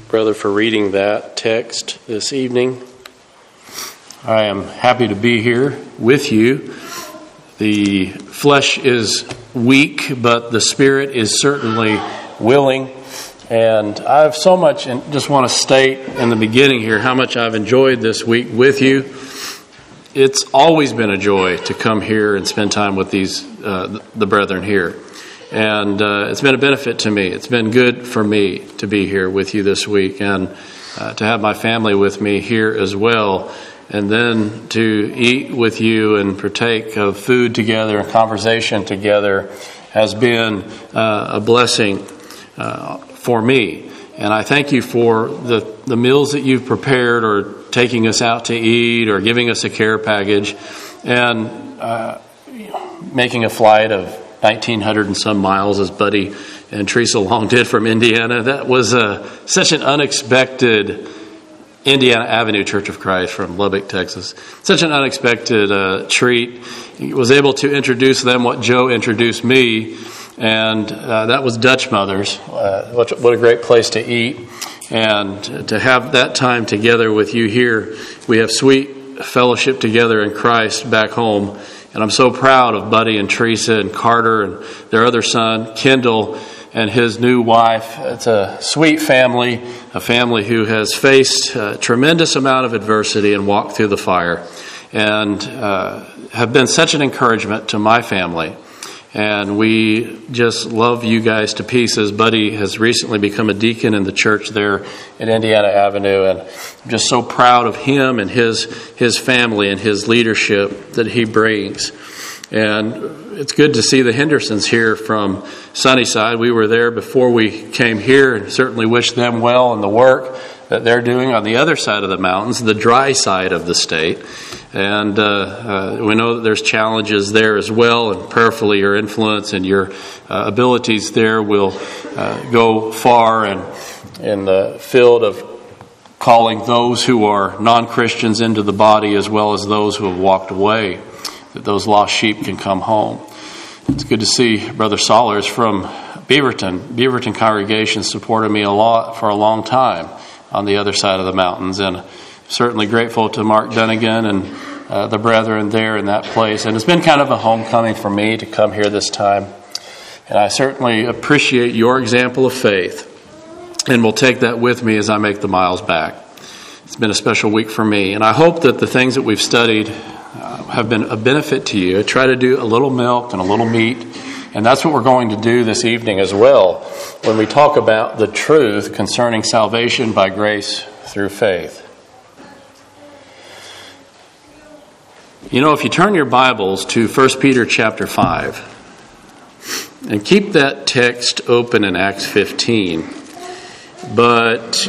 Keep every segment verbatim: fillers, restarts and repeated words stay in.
brother, for reading that text this evening. I am happy to be here with you. The flesh is weak, but the spirit is certainly willing. And I have so much, and just want to state in the beginning here how much I've enjoyed this week with you. It's always been a joy to come here and spend time with these uh, the brethren here. And uh, it's been a benefit to me. It's been good for me to be here with you this week and uh, to have my family with me here as well. And then to eat with you and partake of food together and conversation together has been uh, a blessing uh, for me. And I thank you for the, the meals that you've prepared, or taking us out to eat, or giving us a care package, and uh, making a flight of nineteen hundred and some miles, as Buddy and Teresa Long did from Indiana. That was uh, such an unexpected Indiana Avenue Church of Christ from Lubbock, Texas. Such an unexpected uh, treat. I was able to introduce them what Joe introduced me, and uh, that was Dutch Mothers. Uh, what, what a great place to eat. And to have that time together with you here, we have sweet fellowship together in Christ back home. And I'm so proud of Buddy and Teresa and Carter and their other son, Kendall, and his new wife. It's a sweet family, a family who has faced a tremendous amount of adversity and walked through the fire, and uh, have been such an encouragement to my family. And we just love you guys to pieces. Buddy has recently become a deacon in the church there at Indiana Avenue, and I'm just so proud of him and his his family and his leadership that he brings. And it's good to see the Hendersons here from Sunnyside. We were there before we came here, and certainly wish them well in the work that they're doing on the other side of the mountains, the dry side of the state. And uh, uh, we know that there's challenges there as well, and prayerfully your influence and your uh, abilities there will uh, go far, and in the field of calling those who are non-Christians into the body, as well as those who have walked away, that those lost sheep can come home. It's good to see Brother Sollers from Beaverton. Beaverton congregation supported me a lot for a long time on the other side of the mountains, and certainly grateful to Mark Dunnigan and uh, the brethren there in that place. And it's been kind of a homecoming for me to come here this time. And I certainly appreciate your example of faith, and will take that with me as I make the miles back. It's been a special week for me, and I hope that the things that we've studied uh, have been a benefit to you. I try to do a little milk and a little meat, and that's what we're going to do this evening as well when we talk about the truth concerning salvation by grace through faith. You know, if you turn your Bibles to First Peter chapter five, and keep that text open in Acts fifteen, but,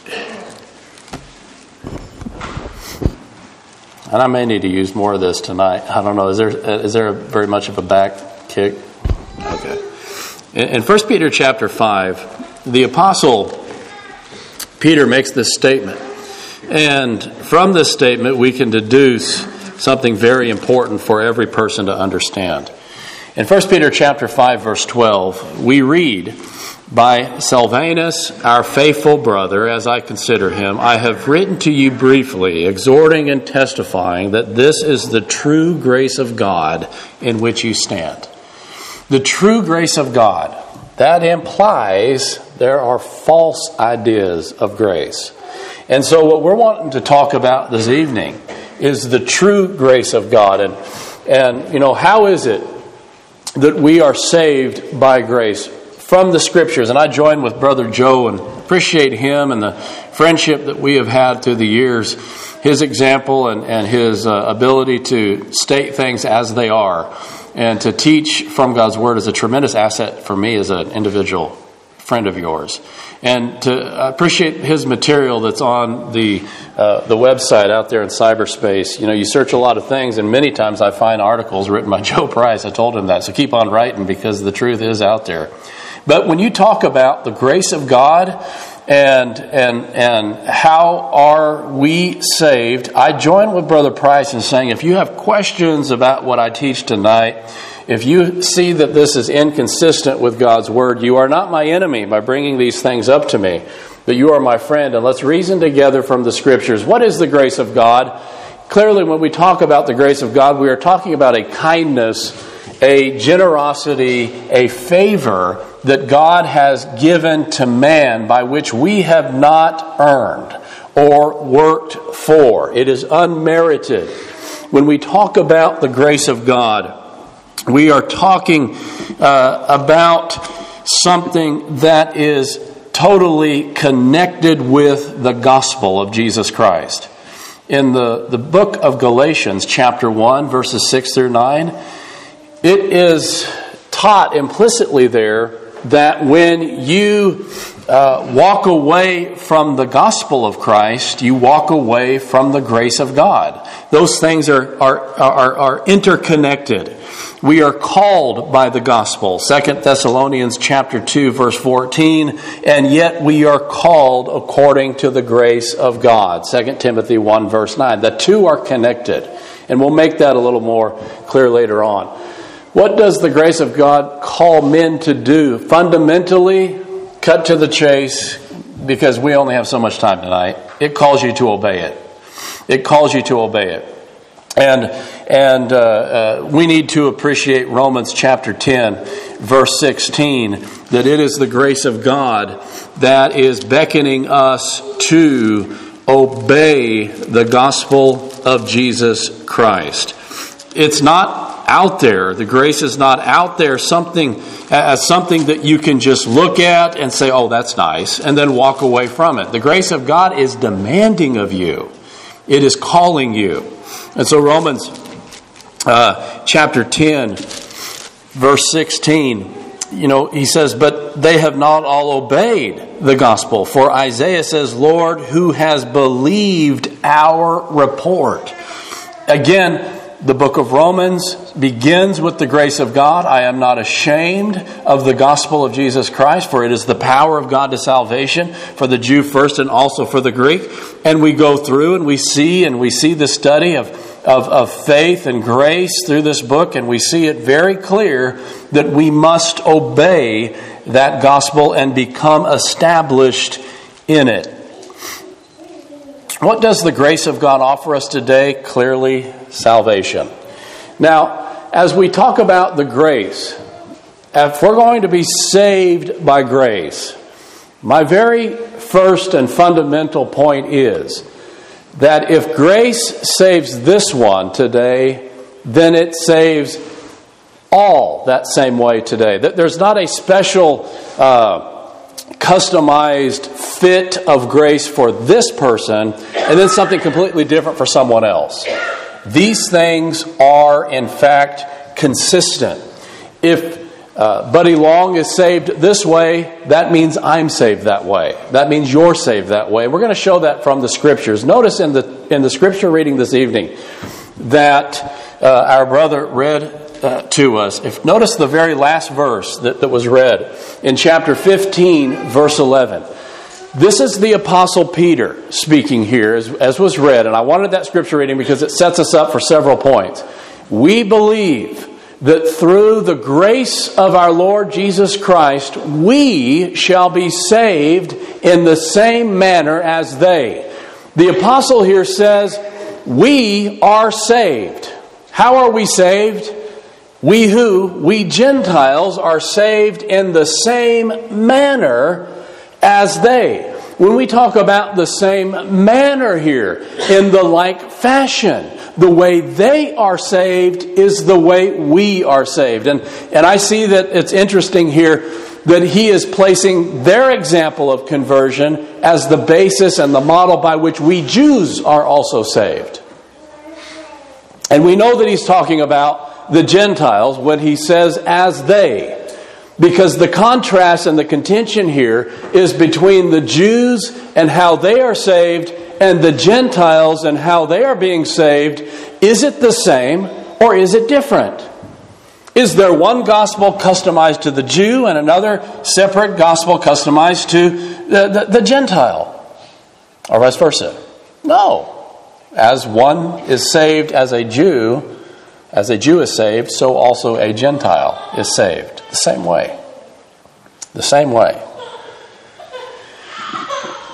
and I may need to use more of this tonight. I don't know, is there is there very much of a back kick? Okay. In First Peter chapter five, the apostle Peter makes this statement. And from this statement, we can deduce something very important for every person to understand. In First Peter chapter five, verse twelve, we read, "By Silvanus, our faithful brother, as I consider him, I have written to you briefly, exhorting and testifying that this is the true grace of God in which you stand." The true grace of God. That implies there are false ideas of grace. And so what we're wanting to talk about this evening is the true grace of God. And, and you know, how is it that we are saved by grace from the Scriptures? And I join with Brother Joe and appreciate him and the friendship that we have had through the years. His example and, and his uh, ability to state things as they are and to teach from God's Word is a tremendous asset for me as an individual friend of yours. And to appreciate his material that's on the uh, the website out there in cyberspace. You know, you search a lot of things, and many times I find articles written by Joe Price. I told him that, so keep on writing because the truth is out there. But when you talk about the grace of God and and and how are we saved, I join with Brother Price in saying if you have questions about what I teach tonight, if you see that this is inconsistent with God's Word, you are not my enemy by bringing these things up to me. but you are my friend, and let's reason together from the Scriptures. What is the grace of God? Clearly, when we talk about the grace of God, we are talking about a kindness, a generosity, a favor that God has given to man by which we have not earned or worked for. It is unmerited. When we talk about the grace of God, we are talking uh, about something that is totally connected with the gospel of Jesus Christ. In the, the book of Galatians, chapter one, verses six through nine, it is taught implicitly there that when you uh, walk away from the gospel of Christ, you walk away from the grace of God. Those things are, are, are, are interconnected. We are called by the gospel. Second Thessalonians chapter two, verse fourteen, and yet we are called according to the grace of God. Second Timothy one, verse nine. The two are connected, and we'll make that a little more clear later on. What does the grace of God call men to do? Fundamentally, cut to the chase, because we only have so much time tonight. It calls you to obey it. It calls you to obey it. And and uh, uh, we need to appreciate Romans chapter ten, verse sixteen, that it is the grace of God that is beckoning us to obey the gospel of Jesus Christ. It's not out there. The grace is not out there something as something that you can just look at and say, oh, that's nice, and then walk away from it. The grace of God is demanding of you. It is calling you. And so Romans uh, chapter ten, verse sixteen, you know, he says, but they have not all obeyed the gospel. For Isaiah says, Lord, who has believed our report? Again, the book of Romans begins with the grace of God. I am not ashamed of the gospel of Jesus Christ, for it is the power of God to salvation for the Jew first and also for the Greek. And we go through and we see and we see the study of, of, of faith and grace through this book, and we see it very clear that we must obey that gospel and become established in it. What does the grace of God offer us today? Clearly, salvation. Now, as we talk about the grace, if we're going to be saved by grace, my very first and fundamental point is that if grace saves this one today, then it saves all that same way today. There's not a special uh, customized fit of grace for this person and then something completely different for someone else. These things are, in fact, consistent. If uh, Buddy Long is saved this way, that means I'm saved that way. That means you're saved that way. We're going to show that from the Scriptures. Notice in the in the Scripture reading this evening that uh, our brother read Uh, to us. If notice the very last verse that, that was read in chapter fifteen, verse eleven. This is the Apostle Peter speaking here, as, as was read, and I wanted that scripture reading because it sets us up for several points. We believe that through the grace of our Lord Jesus Christ, we shall be saved in the same manner as they. The apostle here says, we are saved. How are we saved? We who, we Gentiles, are saved in the same manner as they. When we talk about the same manner here, in the like fashion, the way they are saved is the way we are saved. And, and I see that it's interesting here that he is placing their example of conversion as the basis and the model by which we Jews are also saved. And we know that he's talking about the Gentiles when he says as they, because the contrast and the contention here is between the Jews and how they are saved and the Gentiles and how they are being saved. Is it the same or is it different? Is there one gospel customized to the Jew and another separate gospel customized to the, the, the Gentile? Or vice versa? No. As one is saved as a Jew, as a Jew is saved, so also a Gentile is saved. The same way. The same way.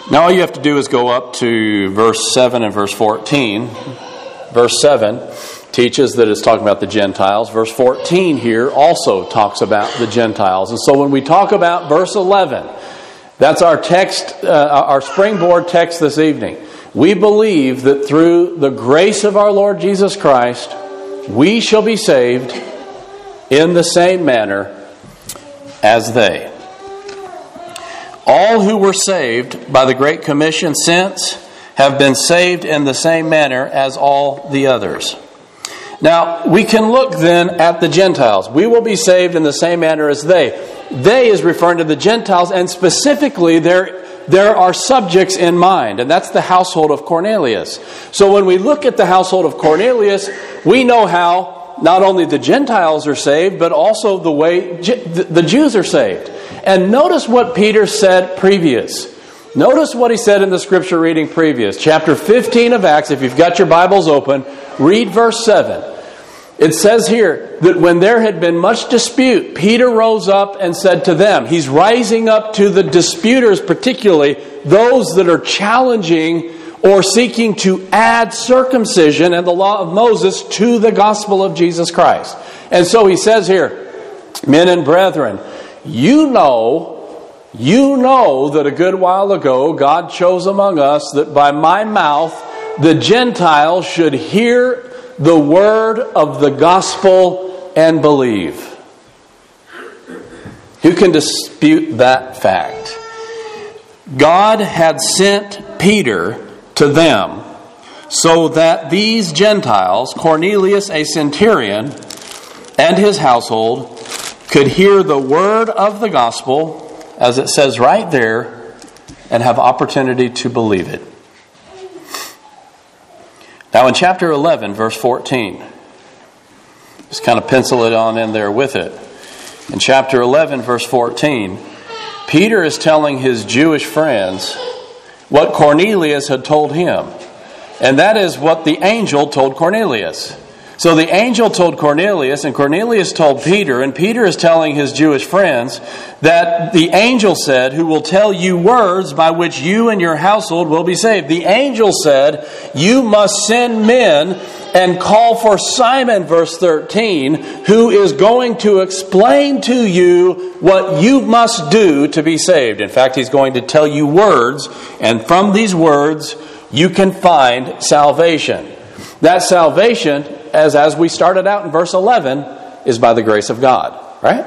Now all you have to do is go up to verse seven and verse fourteen. Verse seven teaches that it's talking about the Gentiles. Verse fourteen here also talks about the Gentiles. And so when we talk about verse eleven, that's our text, uh, our springboard text this evening. We believe that through the grace of our Lord Jesus Christ, we shall be saved in the same manner as they. All who were saved by the Great Commission since have been saved in the same manner as all the others. Now, we can look then at the Gentiles. We will be saved in the same manner as they. They is referring to the Gentiles, and specifically there, there are subjects in mind, and that's the household of Cornelius. So when we look at the household of Cornelius, we know how not only the Gentiles are saved, but also the way the Jews are saved. And notice what Peter said previous. Notice what he said in the scripture reading previous. Chapter fifteen of Acts, if you've got your Bibles open, read verse seven. It says here that when there had been much dispute, Peter rose up and said to them, he's rising up to the disputers, particularly those that are challenging or seeking to add circumcision and the law of Moses to the gospel of Jesus Christ. And so he says here, men and brethren, you know, you know that a good while ago God chose among us that by my mouth the Gentiles should hear the word of the gospel and believe. Who can dispute that fact? God had sent Peter to them so that these Gentiles, Cornelius a centurion and his household, could hear the word of the gospel, as it says right there, and have opportunity to believe it. Now in chapter eleven, verse fourteen, just kind of pencil it on in there with it. In chapter eleven, verse fourteen, Peter is telling his Jewish friends what Cornelius had told him. And that is what the angel told Cornelius. So the angel told Cornelius, and Cornelius told Peter, and Peter is telling his Jewish friends that the angel said, who will tell you words by which you and your household will be saved. The angel said, you must send men and call for Simon, verse thirteen, who is going to explain to you what you must do to be saved. In fact, he's going to tell you words, and from these words, you can find salvation. That salvation, as, as we started out in verse eleven, is by the grace of God. Right?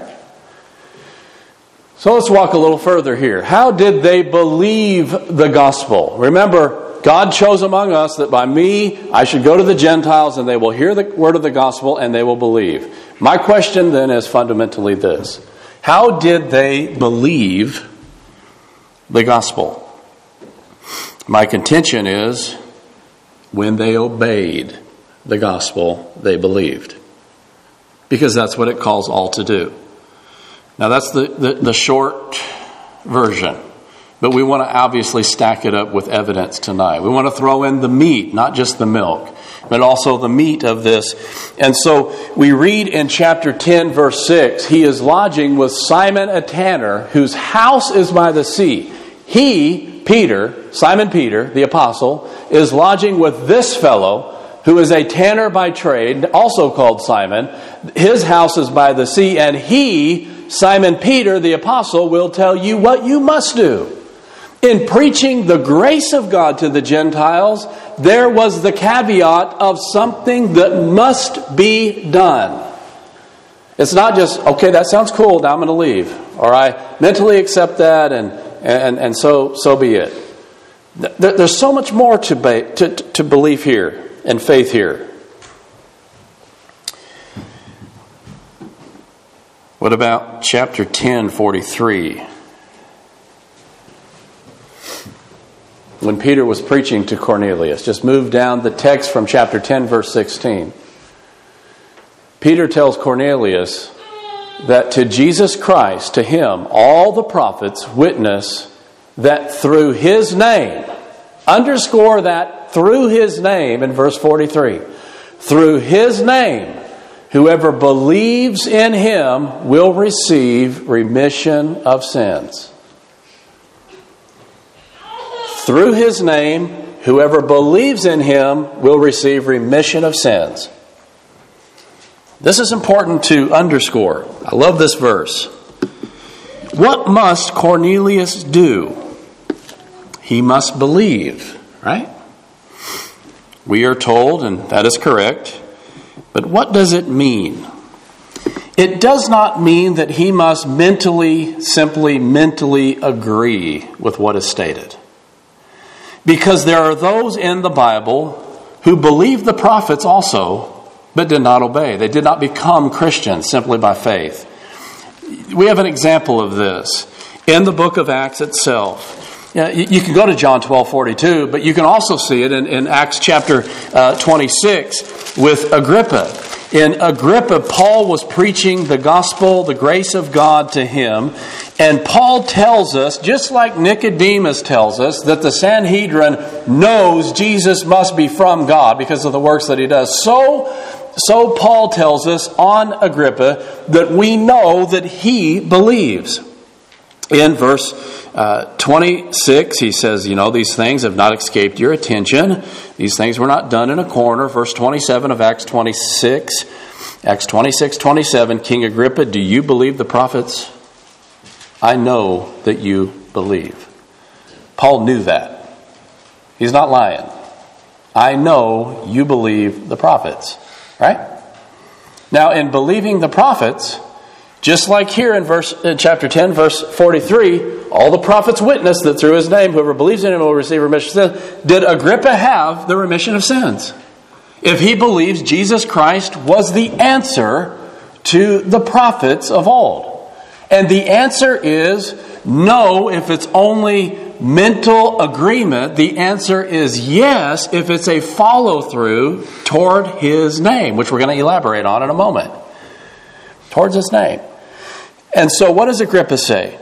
So let's walk a little further here. How did they believe the gospel? Remember, God chose among us that by me I should go to the Gentiles and they will hear the word of the gospel and they will believe. My question then is fundamentally this. How did they believe the gospel? My contention is when they obeyed the gospel, they believed. Because that's what it calls all to do. Now that's the, the, the short version. But we want to obviously stack it up with evidence tonight. We want to throw in the meat, not just the milk, but also the meat of this. And so we read in chapter ten, verse six, he is lodging with Simon a tanner, whose house is by the sea. He, Peter, Simon Peter, the apostle, is lodging with this fellow, who is a tanner by trade, also called Simon. His house is by the sea, and he, Simon Peter, the apostle, will tell you what you must do. In preaching the grace of God to the Gentiles, there was the caveat of something that must be done. It's not just, okay, that sounds cool, now I'm going to leave. Or I mentally accept that, and and, and so so be it. There, there's so much more to, be, to, to believe here and faith here. What about chapter ten, forty-three? When Peter was preaching to Cornelius, just move down the text from chapter ten, verse sixteen. Peter tells Cornelius that to Jesus Christ, to him, all the prophets witness that through his name, underscore that through his name in verse forty-three, through his name, whoever believes in him will receive remission of sins. through his name, whoever believes in him will receive remission of sins. This is important to underscore. I love this verse. What must Cornelius do? He must believe, right? We are told, and that is correct. But what does it mean? It does not mean that he must mentally, simply mentally agree with what is stated. Because there are those in the Bible who believed the prophets also, but did not obey. They did not become Christians simply by faith. We have an example of this in the book of Acts itself. You, you can go to John twelve forty-two, but you can also see it in, in Acts chapter uh, twenty-six with Agrippa. In Agrippa, Paul was preaching the gospel, the grace of God to him. And Paul tells us, just like Nicodemus tells us, that the Sanhedrin knows Jesus must be from God because of the works that he does. So, so Paul tells us on Agrippa that we know that he believes. In verse uh, twenty-six, he says, you know, these things have not escaped your attention. These things were not done in a corner. Verse twenty-seven of Acts twenty-six. Acts twenty-six, twenty-seven. King Agrippa, do you believe the prophets? I know that you believe. Paul knew that. He's not lying. I know you believe the prophets. Right? Now, in believing the prophets, just like here in verse in chapter ten, verse forty-three, all the prophets witness that through his name, whoever believes in him will receive remission of sins. Did Agrippa have the remission of sins? If he believes Jesus Christ was the answer to the prophets of old. And the answer is no if it's only mental agreement. The answer is yes if it's a follow-through toward his name, which we're going to elaborate on in a moment. Towards his name. And so what does Agrippa say?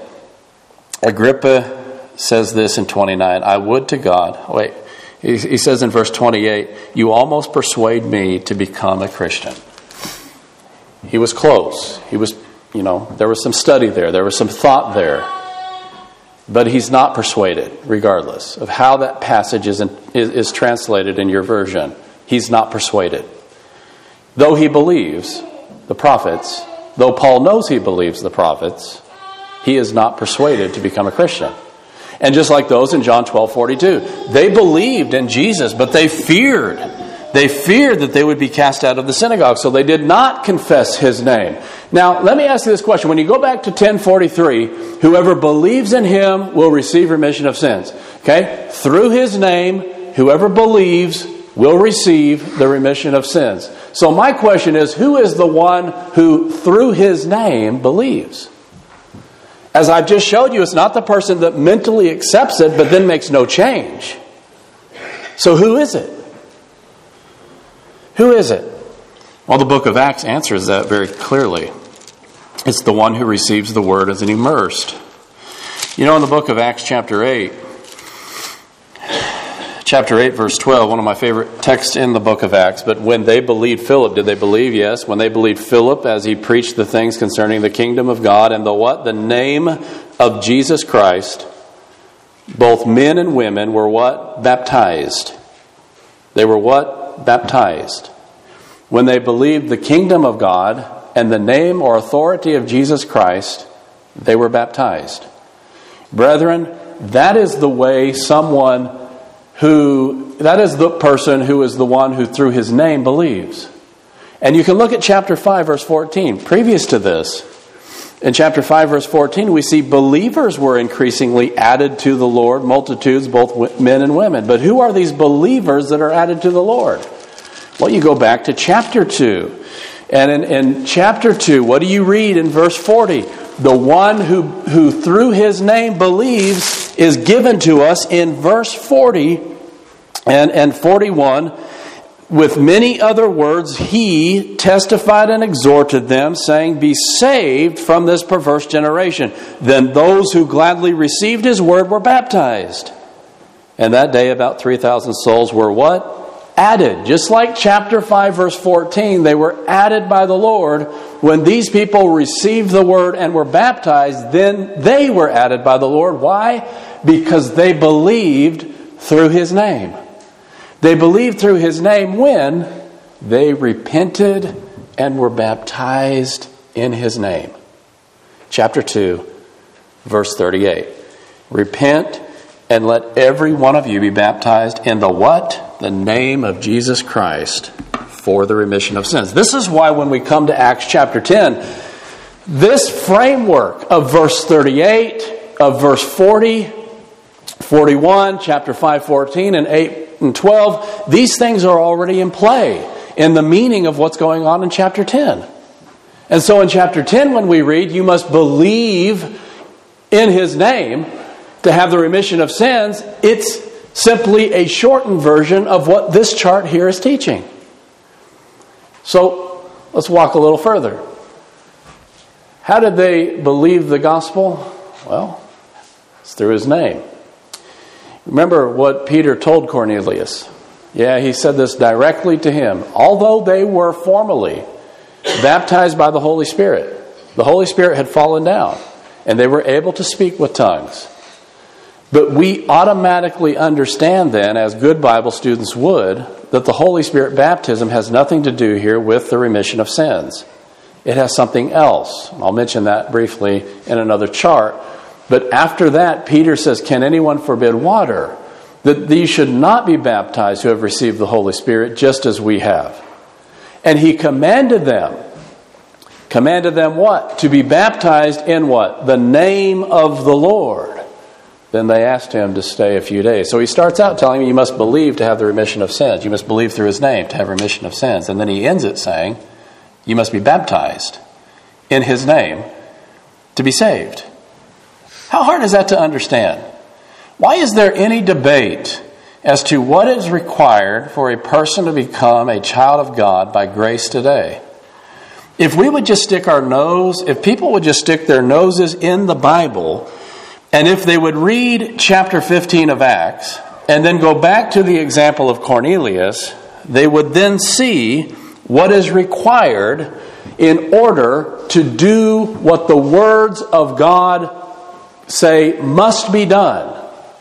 Agrippa says this in twenty-nine. I would to God. Wait. He, he says in verse twenty-eight, you almost persuade me to become a Christian. He was close. He was, you know, there was some study there. There was some thought there. But he's not persuaded, regardless of how that passage is, in, is, is translated in your version. He's not persuaded. Though he believes the prophets, though Paul knows he believes the prophets, he is not persuaded to become a Christian. And just like those in John twelve forty-two, they believed in Jesus, but they feared. They feared that they would be cast out of the synagogue, so they did not confess his name. Now, let me ask you this question. When you go back to ten forty-three, whoever believes in him will receive remission of sins. Okay? Through his name, whoever believes will receive the remission of sins. So my question is, who is the one who through his name believes? As I've just showed you, it's not the person that mentally accepts it but then makes no change. So who is it? Who is it? Well, the book of Acts answers that very clearly. It's the one who receives the word as an immersed. You know, in the book of Acts chapter eight, chapter eight, verse twelve, one of my favorite texts in the book of Acts. But when they believed Philip, did they believe? Yes. When they believed Philip as he preached the things concerning the kingdom of God and the what? The name of Jesus Christ, both men and women were what? Baptized. They were what? Baptized. When they believed the kingdom of God and the name or authority of Jesus Christ, they were baptized. Brethren, that is the way someone who, that is the person who is the one who through his name believes. And you can look at chapter five, verse fourteen. Previous to this, in chapter five, verse fourteen, we see believers were increasingly added to the Lord, multitudes, both men and women. But who are these believers that are added to the Lord? Well, you go back to chapter two. And in, in chapter two, what do you read in verse forty? The one who, who through his name believes is given to us in verse forty and, and forty-one. With many other words, he testified and exhorted them, saying, be saved from this perverse generation. Then those who gladly received his word were baptized. And that day about three thousand souls were what? Added. Just like chapter five, verse fourteen, they were added by the Lord. When these people received the word and were baptized, then they were added by the Lord. Why? Because they believed through his name. They believed through his name when they repented and were baptized in his name. Chapter two, verse thirty-eight. Repent and let every one of you be baptized in the what? The name of Jesus Christ for the remission of sins. This is why when we come to Acts chapter ten, this framework of verse thirty-eight, of verse forty, forty-one, chapter five, fourteen, and eight and twelve, these things are already in play in the meaning of what's going on in chapter ten. And so in chapter ten, when we read, you must believe in his name to have the remission of sins, it's simply a shortened version of what this chart here is teaching. So let's walk a little further. How did they believe the gospel? Well, it's through his name. Remember what Peter told Cornelius. Yeah, he said this directly to him. Although they were formally baptized by the Holy Spirit, the Holy Spirit had fallen down, and they were able to speak with tongues. But we automatically understand then, as good Bible students would, that the Holy Spirit baptism has nothing to do here with the remission of sins. It has something else. I'll mention that briefly in another chart. But after that, Peter says, can anyone forbid water? That these should not be baptized who have received the Holy Spirit, just as we have. And he commanded them. Commanded them what? To be baptized in what? The name of the Lord. Then they asked him to stay a few days. So he starts out telling them, you must believe to have the remission of sins. You must believe through his name to have remission of sins. And then he ends it saying, you must be baptized in his name to be saved. How hard is that to understand? Why is there any debate as to what is required for a person to become a child of God by grace today? If we would just stick our nose, if people would just stick their noses in the Bible, and if they would read chapter fifteen of Acts, and then go back to the example of Cornelius, they would then see what is required in order to do what the words of God say must be done.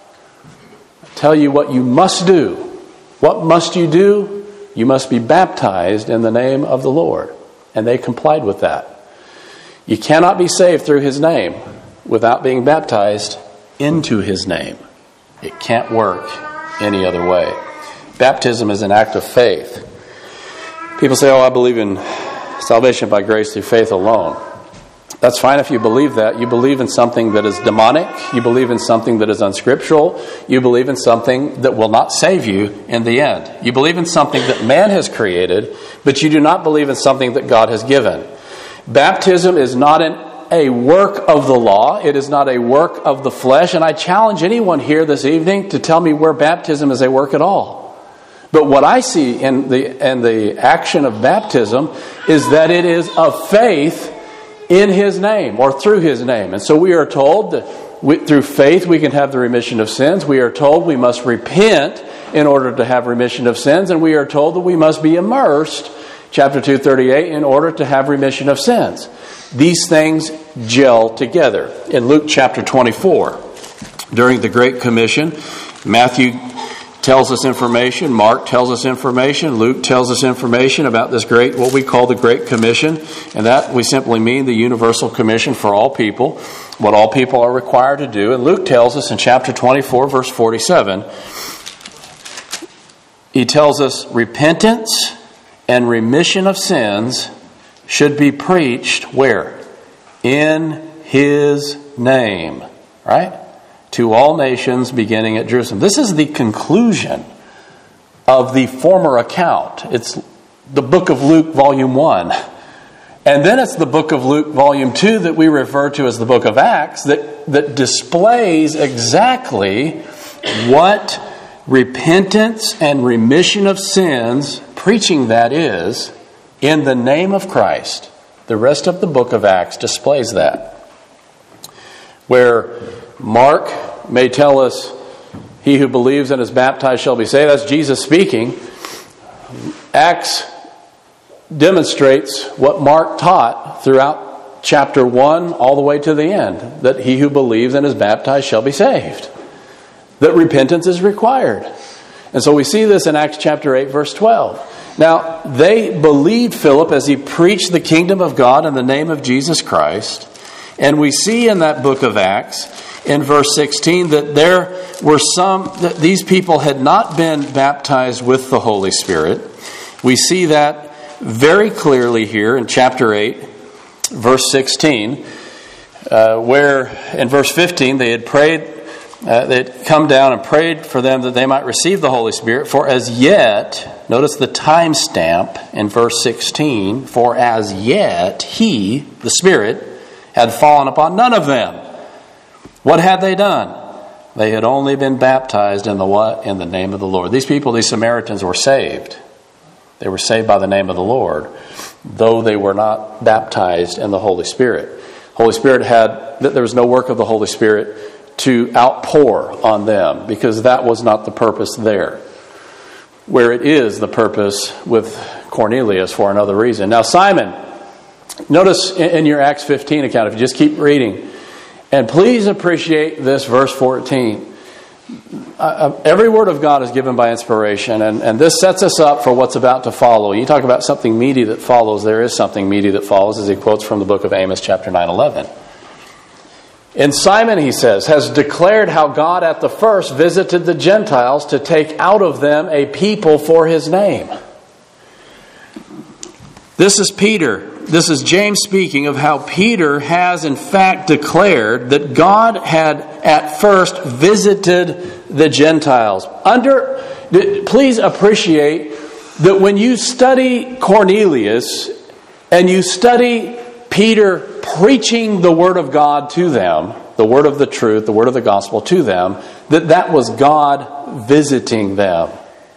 I'll tell you what you must do. What must you do? You must be baptized in the name of the Lord. And they complied with that. You cannot be saved through his name without being baptized into his name. It can't work any other way. Baptism is an act of faith. People say, oh, I believe in salvation by grace through faith alone. That's fine if you believe that. You believe in something that is demonic. You believe in something that is unscriptural. You believe in something that will not save you in the end. You believe in something that man has created, but you do not believe in something that God has given. Baptism is not an, a work of the law. It is not a work of the flesh. And I challenge anyone here this evening to tell me where baptism is a work at all. But what I see in the, in the action of baptism is that it is of faith in his name or through his name. And so we are told that we, through faith we can have the remission of sins. We are told we must repent in order to have remission of sins. And we are told that we must be immersed, chapter two thirty-eight, in order to have remission of sins. These things gel together. In Luke chapter twenty-four, during the Great Commission, Matthew tells us information, Mark tells us information, Luke tells us information about this great, what we call the Great Commission, and that we simply mean the universal commission for all people, what all people are required to do. And Luke tells us in chapter twenty-four, verse forty-seven, he tells us repentance and remission of sins should be preached where? In his name, right? To all nations beginning at Jerusalem. This is the conclusion of the former account. It's the book of Luke, volume one. And then it's the book of Luke, volume two, that we refer to as the book of Acts, that, that displays exactly what repentance and remission of sins, preaching that is, in the name of Christ. The rest of the book of Acts displays that. Where Mark may tell us, he who believes and is baptized shall be saved. That's Jesus speaking. Acts demonstrates what Mark taught throughout chapter one all the way to the end. That he who believes and is baptized shall be saved. that repentance is required. And so we see this in Acts chapter eight, verse twelve. Now, they believed Philip as he preached the kingdom of God in the name of Jesus Christ. And we see in that book of Acts, in verse sixteen, that there were some, that these people had not been baptized with the Holy Spirit. We see that very clearly here in chapter eight, verse sixteen, uh, where in verse fifteen they had prayed, uh, they had come down and prayed for them that they might receive the Holy Spirit. For as yet, notice the time stamp in verse sixteen, for as yet he, the Spirit, had fallen upon none of them. What had they done? They had only been baptized in the what? In the name of the Lord. These people, these Samaritans, were saved. They were saved by the name of the Lord, though they were not baptized in the Holy Spirit. Holy Spirit had, there was no work of the Holy Spirit to outpour on them, because that was not the purpose there. Where it is the purpose with Cornelius for another reason. Now Simon, notice in your Acts fifteen account, if you just keep reading, and please appreciate this verse fourteen. Uh, every word of God is given by inspiration, and, and this sets us up for what's about to follow. You talk about something meaty that follows. There is something meaty that follows, as he quotes from the book of Amos, chapter nine, eleven. And Simon, he says, has declared how God at the first visited the Gentiles to take out of them a people for his name. This is Peter. This is James speaking of how Peter has in fact declared that God had at first visited the Gentiles. Under, please appreciate that when you study Cornelius and you study Peter preaching the Word of God to them, the Word of the truth, the Word of the gospel to them, that that was God visiting them.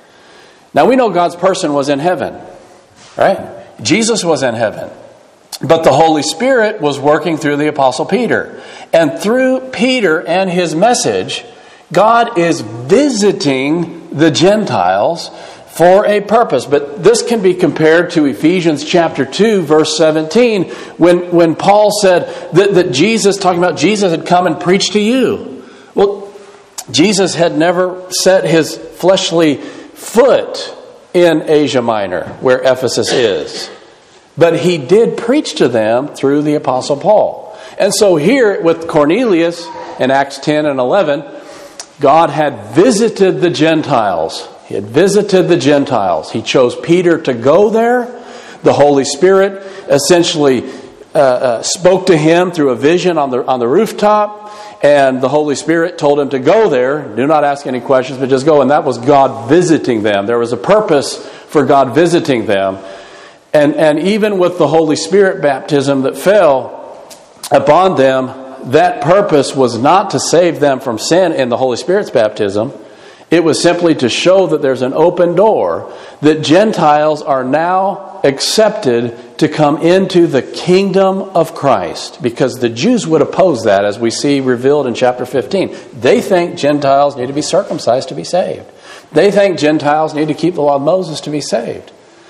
Now we know God's person was in heaven, right? Jesus was in heaven. But the Holy Spirit was working through the Apostle Peter. And through Peter and his message, God is visiting the Gentiles for a purpose. But this can be compared to Ephesians chapter two, verse seventeen, when, when Paul said that, that Jesus, talking about Jesus, had come and preached to you. Well, Jesus had never set his fleshly foot in Asia Minor, where Ephesus is. But he did preach to them through the Apostle Paul. And so here with Cornelius in Acts ten and eleven, God had visited the Gentiles. He had visited the Gentiles. He chose Peter to go there. The Holy Spirit essentially uh, uh, spoke to him through a vision on the on the rooftop. And the Holy Spirit told him to go there. Do not ask any questions, but just go. And that was God visiting them. There was a purpose for God visiting them. And, and even with the Holy Spirit baptism that fell upon them, that purpose was not to save them from sin in the Holy Spirit's baptism. It was simply to show that there's an open door, that Gentiles are now accepted to come into the kingdom of Christ. Because the Jews would oppose that, as we see revealed in chapter fifteen. They think Gentiles need to be circumcised to be saved. They think Gentiles need to keep the law of Moses to be saved.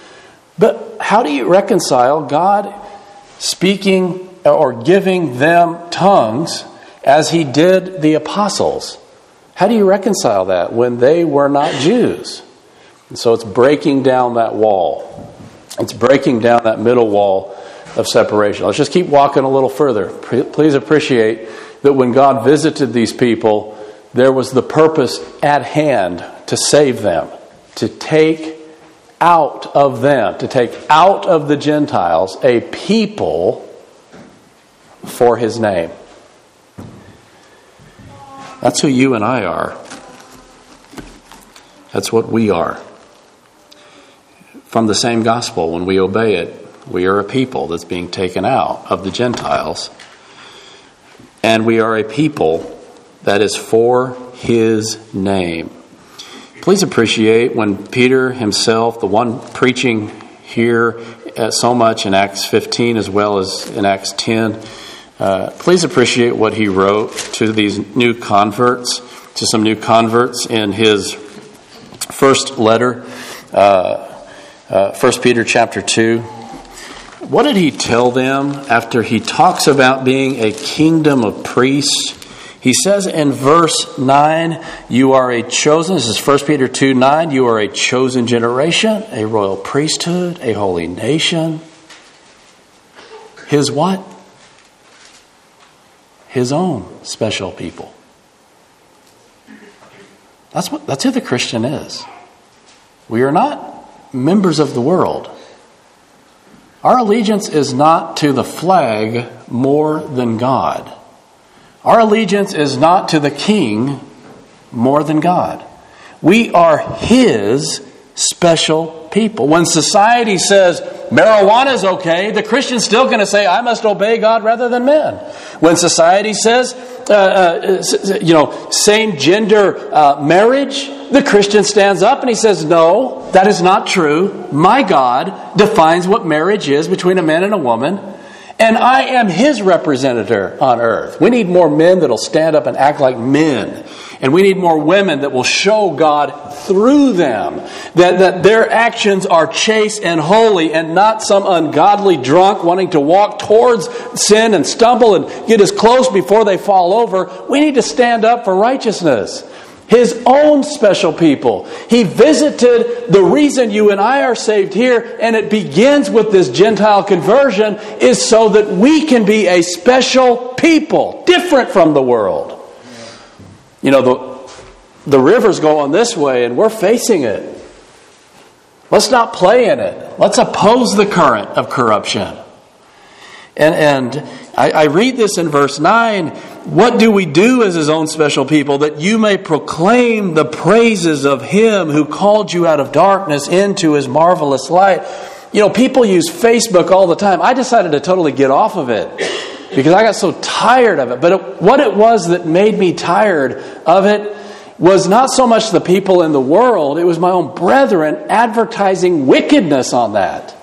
But how do you reconcile God speaking or giving them tongues as he did the apostles? How do you reconcile that when they were not Jews? And so it's breaking down that wall. It's breaking down that middle wall of separation. Let's just keep walking a little further. Please appreciate that when God visited these people, there was the purpose at hand to save them, to take out of them, to take out of the Gentiles a people for his name. That's who you and I are. That's what we are. From the same gospel, when we obey it, we are a people that's being taken out of the Gentiles. And we are a people that is for his name. Please appreciate when Peter himself, the one preaching here uh, so much in Acts fifteen as well as in Acts ten, uh, please appreciate what he wrote to these new converts, to some new converts in his first letter, uh, uh, First Peter chapter two. What did he tell them after he talks about being a kingdom of priests? He says in verse nine, you are a chosen, this is First Peter two nine, you are a chosen generation, a royal priesthood, a holy nation. His what? His own special people. That's what that's who the Christian is. We are not members of the world. Our allegiance is not to the flag more than God. Our allegiance is not to the king more than God. We are His special people. When society says marijuana is okay, the Christian's still going to say, I must obey God rather than men. When society says, uh, uh, you know, same-gender uh, marriage, the Christian stands up and he says, no, that is not true. My God defines what marriage is between a man and a woman, and I am His representative on earth. We need more men that will stand up and act like men. And we need more women that will show God through them. That, that their actions are chaste and holy and not some ungodly drunk wanting to walk towards sin and stumble and get as close before they fall over. We need to stand up for righteousness. His own special people. He visited the reason you and I are saved here, and it begins with this Gentile conversion, is so that we can be a special people, different from the world. You know, the, the river's going this way and we're facing it. Let's not play in it. Let's oppose the current of corruption. And, and I, I read this in verse nine. What do we do as His own special people? That you may proclaim the praises of Him who called you out of darkness into His marvelous light. You know, people use Facebook all the time. I decided to totally get off of it because I got so tired of it. But it, what it was that made me tired of it was not so much the people in the world. It was my own brethren advertising wickedness on that.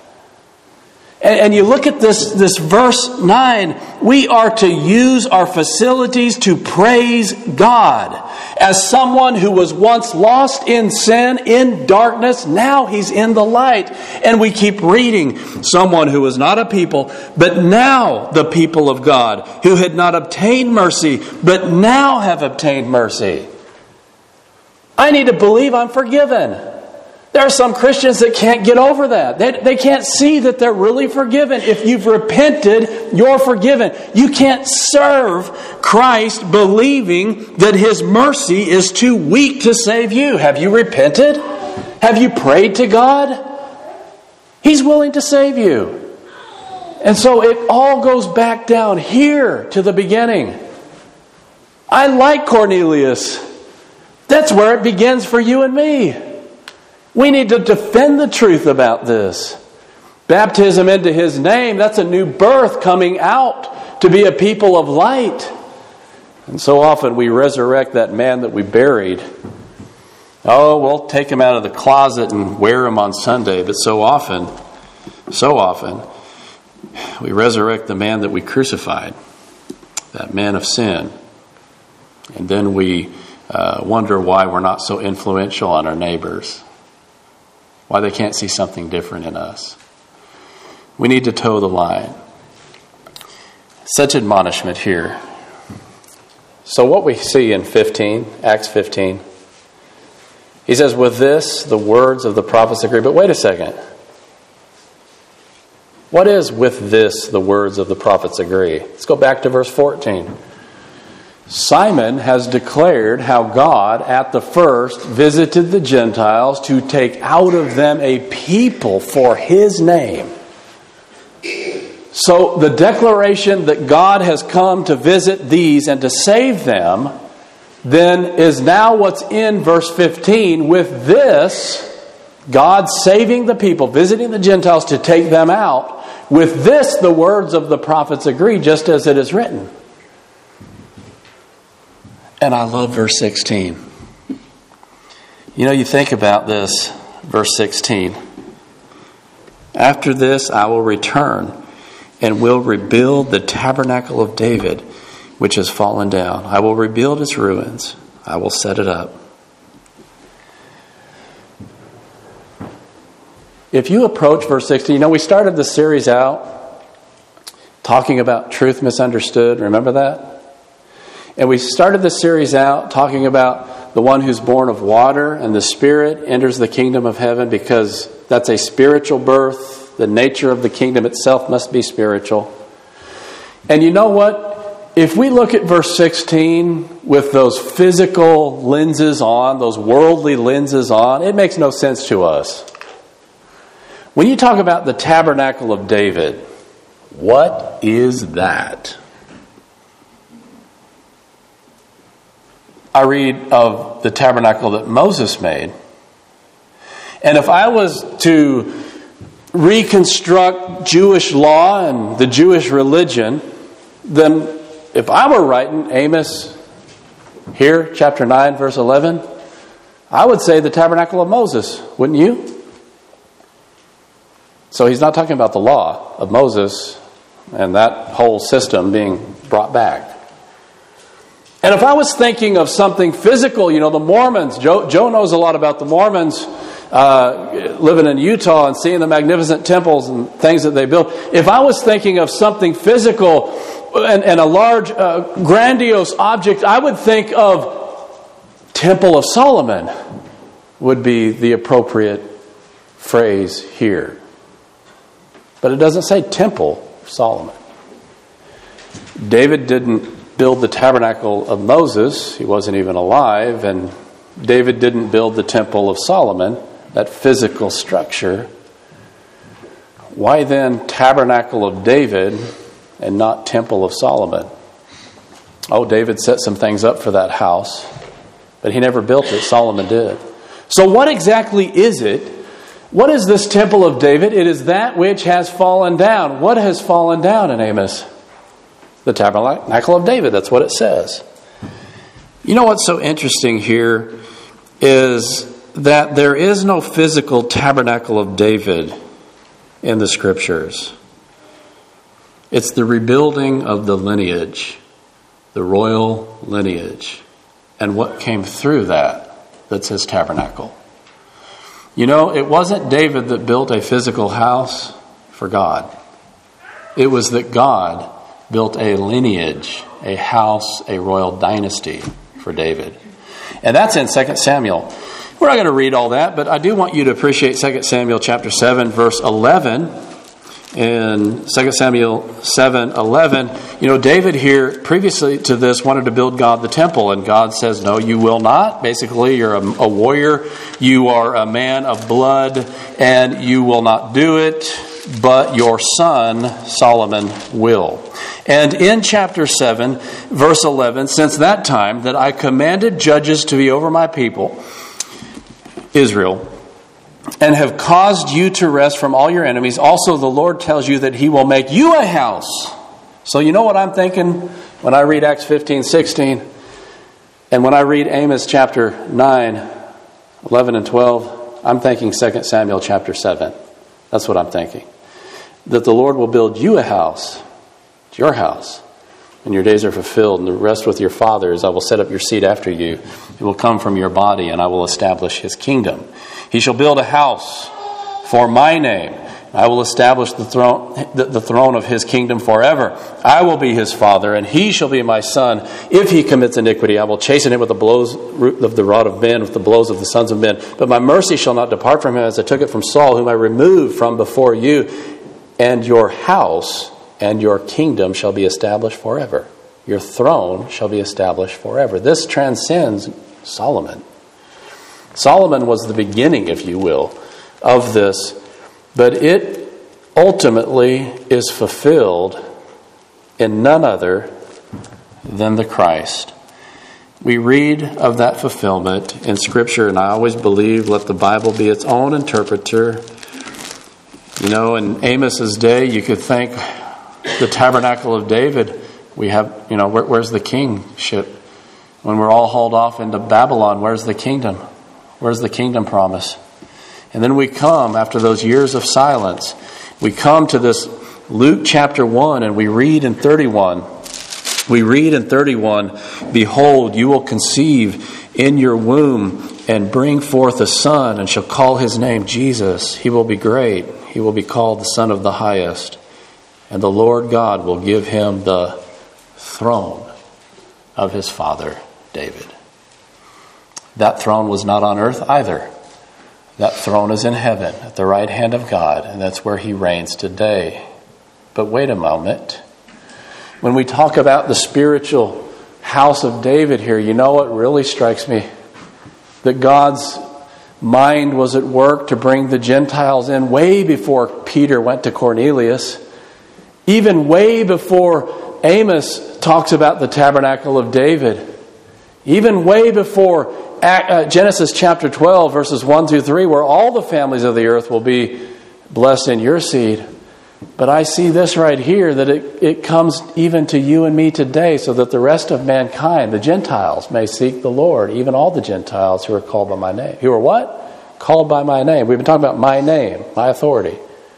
And you look at this, this verse nine, we are to use our facilities to praise God. As someone who was once lost in sin, in darkness, now he's in the light. And we keep reading, someone who was not a people, but now the people of God, who had not obtained mercy, but now have obtained mercy. I need to believe I'm forgiven. There are some Christians that can't get over that. They, they can't see that they're really forgiven. If you've repented, you're forgiven. You can't serve Christ believing that His mercy is too weak to save you. Have you repented? Have you prayed to God? He's willing to save you. And so it all goes back down here to the beginning. I like Cornelius. That's where it begins for you and me. We need to defend the truth about this. Baptism into His name, that's a new birth coming out to be a people of light. And so often we resurrect that man that we buried. Oh, we'll take him out of the closet and wear him on Sunday. But so often, so often, we resurrect the man that we crucified, that man of sin. And then we uh, wonder why we're not so influential on our neighbors. Why they can't see something different in us. We need to toe the line. Such admonishment here. So what we see in fifteen, Acts fifteen, he says, with this, the words of the prophets agree. But wait a second. What is with this, the words of the prophets agree? Let's go back to verse fourteen. Simon has declared how God at the first visited the Gentiles to take out of them a people for His name. So the declaration that God has come to visit these and to save them then is now what's in verse fifteen. With this, God saving the people, visiting the Gentiles to take them out. With this, the words of the prophets agree, just as it is written. And I love verse sixteen. You know, you think about this, verse sixteen. After this, I will return and will rebuild the tabernacle of David, which has fallen down. I will rebuild its ruins. I will set it up. If you approach verse sixteen, you know, we started the series out talking about truth misunderstood. Remember that? And we started this series out talking about the one who's born of water and the Spirit enters the kingdom of heaven because that's a spiritual birth. The nature of the kingdom itself must be spiritual. And you know what? If we look at verse sixteen with those physical lenses on, those worldly lenses on, it makes no sense to us. When you talk about the tabernacle of David, what is that? I read of the tabernacle that Moses made. And if I was to reconstruct Jewish law and the Jewish religion, then if I were writing Amos here, chapter nine, verse eleven, I would say the tabernacle of Moses, wouldn't you? So he's not talking about the law of Moses and that whole system being brought back. And if I was thinking of something physical, you know, the Mormons, Joe, Joe knows a lot about the Mormons, uh, living in Utah and seeing the magnificent temples and things that they built. If I was thinking of something physical and, and a large, uh, grandiose object, I would think of Temple of Solomon would be the appropriate phrase here. But it doesn't say Temple of Solomon. David didn't build the tabernacle of Moses. He wasn't even alive. And David didn't build the temple of Solomon, that physical structure. Why then tabernacle of David and not temple of Solomon? Oh, David set some things up for that house, but he never built it. Solomon did. So what exactly is it? What is this temple of David? It is that which has fallen down. What has fallen down in Amos? The tabernacle of David. That's what it says. You know what's so interesting here is that there is no physical tabernacle of David in the Scriptures. It's the rebuilding of the lineage, the royal lineage, and what came through that that's his tabernacle. You know, it wasn't David that built a physical house for God. It was that God built a lineage, a house, a royal dynasty for David. And that's in Second Samuel. We're not going to read all that, but I do want you to appreciate Second Samuel chapter seven, verse eleven. In Second Samuel seven eleven, you know, David here, previously to this, wanted to build God the temple. And God says, no, you will not. Basically, you're a, a warrior. You are a man of blood, and you will not do it. But your son, Solomon, will. And in chapter seven, verse eleven, since that time that I commanded judges to be over my people, Israel, and have caused you to rest from all your enemies, also the Lord tells you that he will make you a house. So you know what I'm thinking when I read Acts fifteen sixteen, and when I read Amos chapter nine, eleven and twelve, I'm thinking Second Samuel chapter seven. That's what I'm thinking. That the Lord will build you a house. It's your house. And your days are fulfilled, and the rest with your fathers. I will set up your seed after you. It will come from your body, and I will establish his kingdom. He shall build a house for my name. I will establish the throne, the, the throne of his kingdom forever. I will be his father, and he shall be my son. If he commits iniquity, I will chasten him with the blows of the rod of men, with the blows of the sons of men. But my mercy shall not depart from him, as I took it from Saul, whom I removed from before you. And your house and your kingdom shall be established forever. Your throne shall be established forever. This transcends Solomon. Solomon was the beginning, if you will, of this, but it ultimately is fulfilled in none other than the Christ. We read of that fulfillment in Scripture, and I always believe, let the Bible be its own interpreter. You know, in Amos's day, you could think the tabernacle of David, we have, you know, where, where's the kingship? When we're all hauled off into Babylon, where's the kingdom? Where's the kingdom promise? And then we come, after those years of silence, we come to this Luke chapter one, and we read in thirty-one. We read in thirty-one, behold, you will conceive in your womb and bring forth a son, and shall call his name Jesus. He will be great. He will be called the Son of the Highest. And the Lord God will give him the throne of his father David. That throne was not on earth either. That throne is in heaven at the right hand of God, and that's where he reigns today. But wait a moment. When we talk about the spiritual house of David here, you know what really strikes me? That God's mind was at work to bring the Gentiles in way before Peter went to Cornelius. Even way before Amos talks about the tabernacle of David. Even way before Genesis chapter twelve, verses one through three, where all the families of the earth will be blessed in your seed. But I see this right here, that it, it comes even to you and me today, so that the rest of mankind, the Gentiles, may seek the Lord, even all the Gentiles who are called by my name. Who are what? Called by my name. We've been talking about my name, my authority.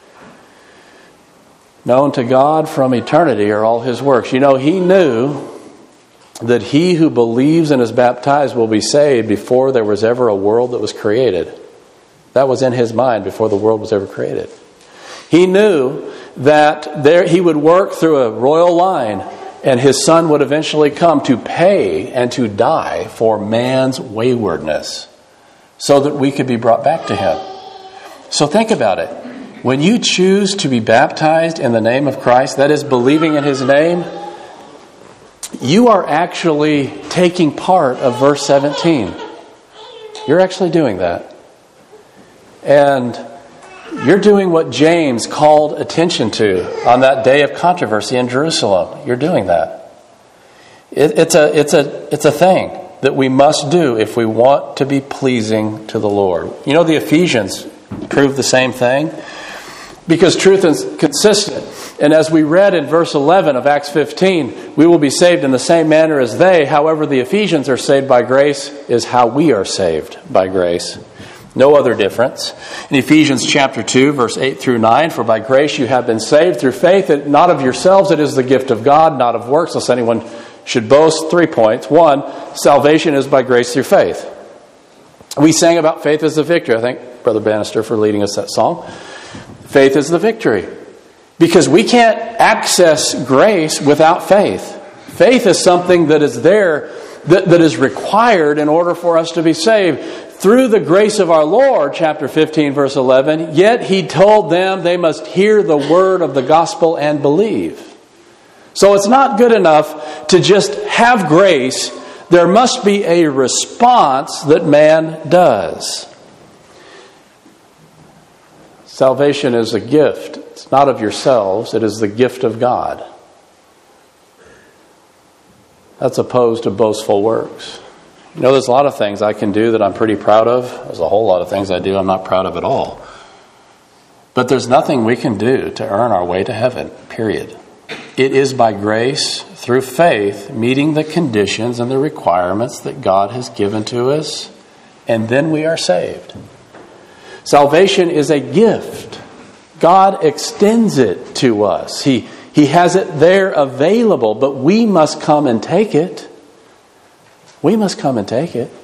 Known to God from eternity are all his works. You know, he knew that he who believes and is baptized will be saved before there was ever a world that was created. That was in his mind before the world was ever created. He knew that there he would work through a royal line, and his son would eventually come to pay and to die for man's waywardness, so that we could be brought back to him. So think about it. When you choose to be baptized in the name of Christ, that is believing in his name, you are actually taking part of verse seventeen. You're actually doing that. And you're doing what James called attention to on that day of controversy in Jerusalem. You're doing that. It, it's a, it's a, it's a thing that we must do if we want to be pleasing to the Lord. You know, the Ephesians prove the same thing, because truth is consistent. And as we read in verse eleven of Acts fifteen, we will be saved in the same manner as they. However, the Ephesians are saved by grace is how we are saved by grace. No other difference. In Ephesians chapter two, verse eight through nine, for by grace you have been saved through faith, not of yourselves, it is the gift of God, not of works, lest anyone should boast. Three points. One, salvation is by grace through faith. We sang about faith is the victory. I thank Brother Bannister for leading us that song. Faith is the victory. Because we can't access grace without faith. Faith is something that is there, that, that is required in order for us to be saved. Through the grace of our Lord, chapter fifteen, verse eleven, yet he told them they must hear the word of the gospel and believe. So it's not good enough to just have grace. There must be a response that man does. Salvation is a gift. It's not of yourselves. It is the gift of God. That's opposed to boastful works. You know, there's a lot of things I can do that I'm pretty proud of. There's a whole lot of things I do I'm not proud of at all. But there's nothing we can do to earn our way to heaven, period. It is by grace, through faith, meeting the conditions and the requirements that God has given to us, and then we are saved. Salvation is a gift. God extends it to us. He, he has it there available, but we must come and take it. We must come and take it.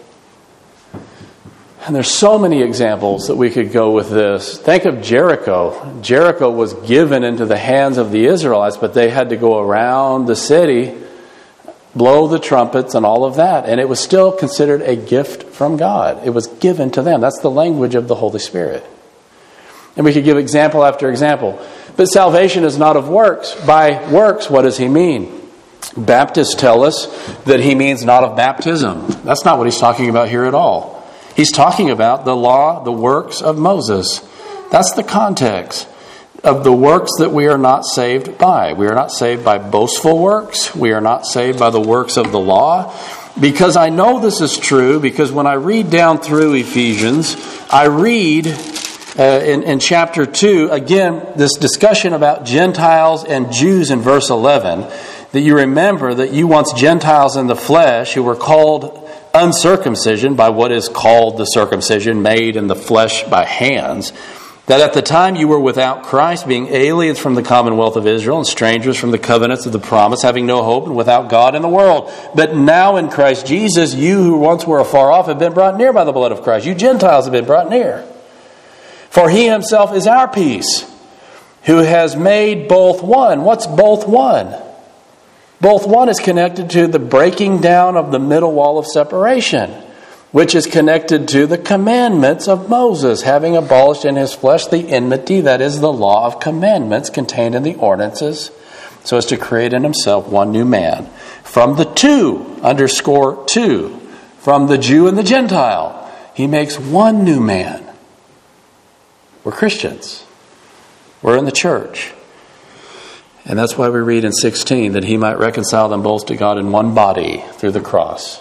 And there's so many examples that we could go with this. Think of Jericho. Jericho was given into the hands of the Israelites, but they had to go around the city, blow the trumpets and all of that. And it was still considered a gift from God. It was given to them. That's the language of the Holy Spirit. And we could give example after example. But salvation is not of works. By works, what does he mean? Baptists tell us that he means not of baptism. That's not what he's talking about here at all. He's talking about the law, the works of Moses. That's the context of the works that we are not saved by. We are not saved by boastful works. We are not saved by the works of the law. Because I know this is true, because when I read down through Ephesians, I read uh, in, in chapter two, again, this discussion about Gentiles and Jews in verse eleven, that you remember that you once Gentiles in the flesh who were called uncircumcision by what is called the circumcision made in the flesh by hands, that at the time you were without Christ, being aliens from the commonwealth of Israel and strangers from the covenants of the promise, having no hope and without God in the world. But now in Christ Jesus, you who once were afar off have been brought near by the blood of Christ. You Gentiles have been brought near. For he himself is our peace, who has made both one. What's both one? Both one is connected to the breaking down of the middle wall of separation, which is connected to the commandments of Moses, having abolished in his flesh the enmity, that is, the law of commandments contained in the ordinances, so as to create in himself one new man. From the two, underscore two, from the Jew and the Gentile, he makes one new man. We're Christians. We're in the church. And that's why we read in sixteen that he might reconcile them both to God in one body through the cross.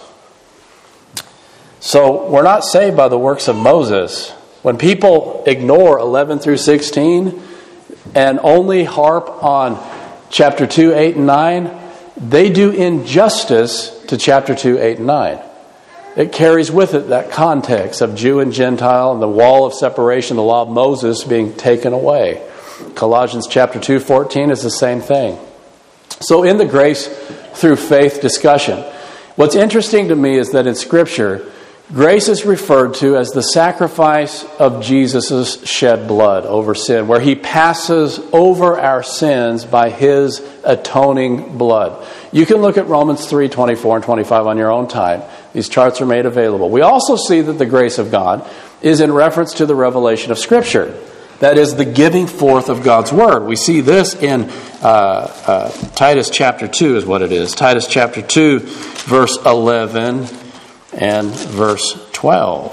So we're not saved by the works of Moses. When people ignore eleven through sixteen and only harp on chapter two, eight, and nine, they do injustice to chapter two, eight, and nine. It carries with it that context of Jew and Gentile and the wall of separation, the law of Moses being taken away. Colossians chapter two, fourteen is the same thing. So in the grace through faith discussion, what's interesting to me is that in Scripture, grace is referred to as the sacrifice of Jesus' shed blood over sin, where he passes over our sins by his atoning blood. You can look at Romans three, twenty-four and twenty-five on your own time. These charts are made available. We also see that the grace of God is in reference to the revelation of Scripture. That is the giving forth of God's Word. We see this in uh, uh, Titus chapter two is what it is. Titus chapter two, verse eleven and verse twelve.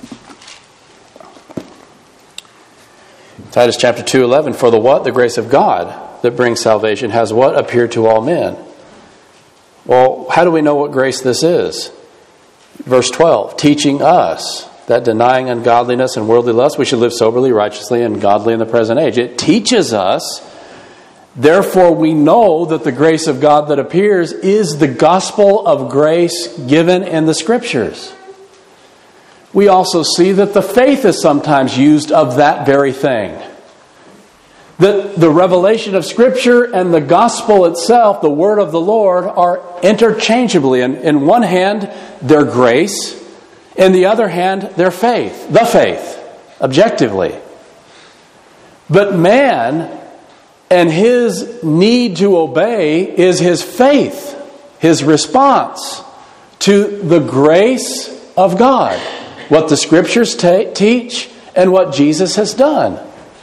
Titus chapter two, eleven. For the what? The grace of God that brings salvation has what? Appeared to all men. Well, how do we know what grace this is? Verse twelve. Teaching us that denying ungodliness and worldly lust, we should live soberly, righteously, and godly in the present age. It teaches us, therefore we know that the grace of God that appears is the gospel of grace given in the Scriptures. We also see that the faith is sometimes used of that very thing. That the revelation of Scripture and the gospel itself, the word of the Lord, are interchangeably. In, in one hand, they're grace. In the other hand, their faith, the faith, objectively. But man and his need to obey is his faith, his response to the grace of God, what the Scriptures ta- teach and what Jesus has done.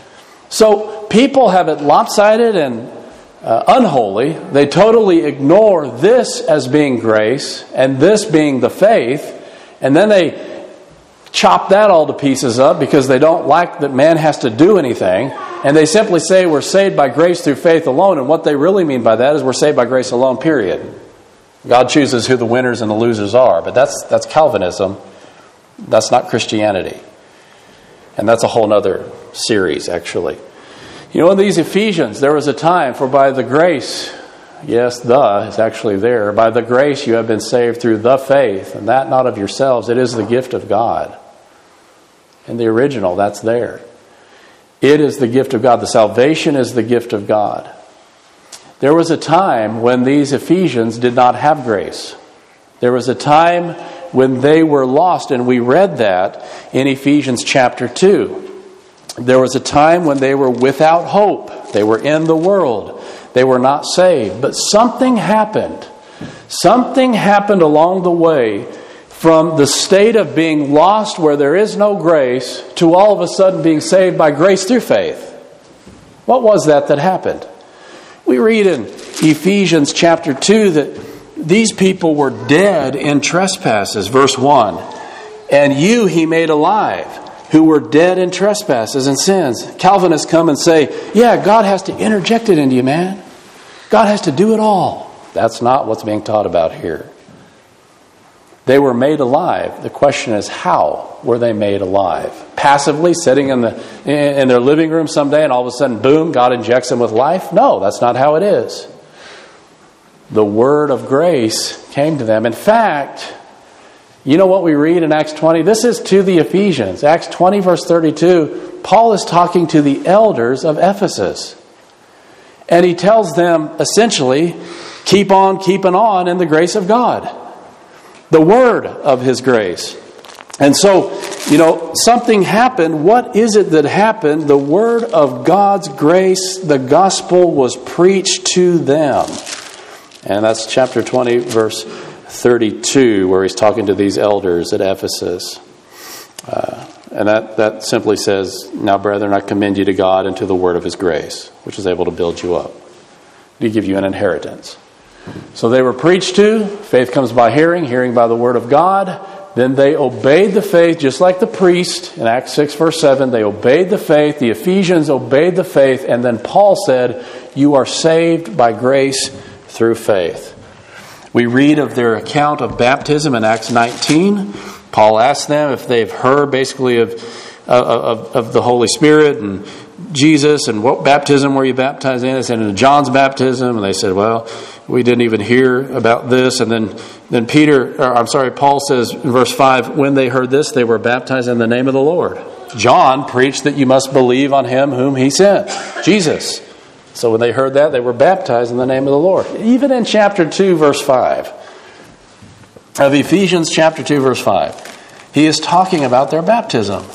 So people have it lopsided and uh, unholy. They totally ignore this as being grace and this being the faith. And then they chop that all to pieces up because they don't like that man has to do anything. And they simply say we're saved by grace through faith alone. And what they really mean by that is we're saved by grace alone, period. God chooses who the winners and the losers are. But that's that's Calvinism. That's not Christianity. And that's a whole other series, actually. You know, in these Ephesians, there was a time for by the grace... Yes, the is actually there. By the grace you have been saved through the faith, and that not of yourselves. It is the gift of God. In the original, that's there. It is the gift of God. The salvation is the gift of God. There was a time when these Ephesians did not have grace. There was a time when they were lost, and we read that in Ephesians chapter two. There was a time when they were without hope. They were in the world. They were not saved. But something happened. Something happened along the way from the state of being lost where there is no grace to all of a sudden being saved by grace through faith. What was that that happened? We read in Ephesians chapter two that these people were dead in trespasses. Verse one. And you he made alive, who were dead in trespasses and sins. Calvinists come and say, yeah, God has to interject it into you, man. God has to do it all. That's not what's being taught about here. They were made alive. The question is, how were they made alive? Passively, sitting in the in their living room someday and all of a sudden, boom, God injects them with life? No, that's not how it is. The word of grace came to them. In fact, you know what we read in Acts twenty? This is to the Ephesians. Acts twenty, verse thirty-two, Paul is talking to the elders of Ephesus. And he tells them, essentially, keep on keeping on in the grace of God. The word of His grace. And so, you know, something happened. What is it that happened? The word of God's grace, the gospel, was preached to them. And that's chapter twenty, verse thirty-two, where he's talking to these elders at Ephesus. Uh, and that, that simply says, "Now, brethren, I commend you to God and to the word of his grace, which is able to build you up, to give you an inheritance." So they were preached to. Faith comes by hearing, hearing by the word of God. Then they obeyed the faith, just like the priest in Acts six, verse seven. They obeyed the faith. The Ephesians obeyed the faith. And then Paul said, "You are saved by grace through faith." We read of their account of baptism in Acts nineteen. Paul asked them if they've heard basically of, of, of the Holy Spirit and Jesus, and what baptism were you baptized in? They said, "In John's baptism." And they said, "Well, we didn't even hear about this." And then, then Peter, or I'm sorry, Paul says in verse five, "When they heard this, they were baptized in the name of the Lord." John preached that you must believe on him whom he sent, Jesus. So when they heard that, they were baptized in the name of the Lord. Even in chapter two, verse five, of Ephesians chapter two, verse five, he is talking about their baptism.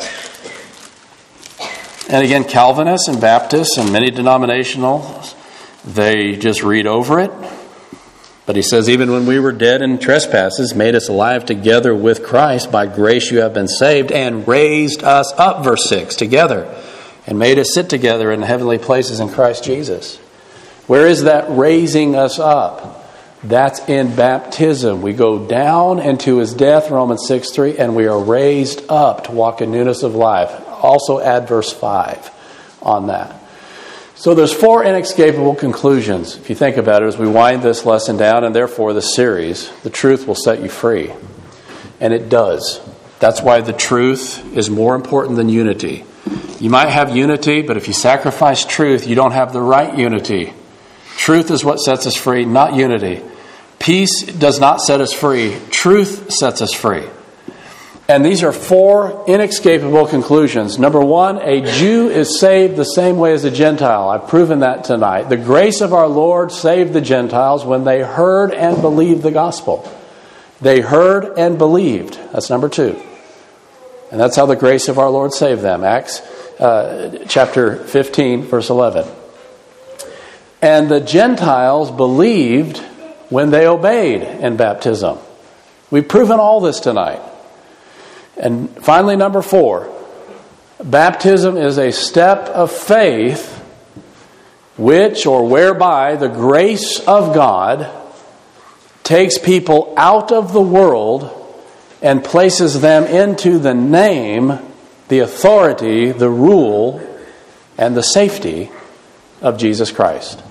And again, Calvinists and Baptists and many denominationals, they just read over it. But he says, "Even when we were dead in trespasses, made us alive together with Christ. By grace you have been saved, and raised us up," verse six, "together, and made us sit together in heavenly places in Christ Jesus." Where is that raising us up? That's in baptism. We go down into his death, Romans six three, and we are raised up to walk in newness of life. Also add verse five on that. So there's four inescapable conclusions, if you think about it, as we wind this lesson down, and therefore this series. The truth will set you free. And it does. That's why the truth is more important than unity. You might have unity, but if you sacrifice truth, you don't have the right unity. Truth is what sets us free, not unity. Peace does not set us free. Truth sets us free. And these are four inescapable conclusions. Number one, a Jew is saved the same way as a Gentile. I've proven that tonight. The grace of our Lord saved the Gentiles when they heard and believed the gospel. They heard and believed. That's number two. And that's how the grace of our Lord saved them. Acts uh, chapter fifteen, verse eleven. And the Gentiles believed when they obeyed in baptism. We've proven all this tonight. And finally, number four, baptism is a step of faith which or whereby the grace of God takes people out of the world and places them into the name, the authority, the rule, and the safety of Jesus Christ.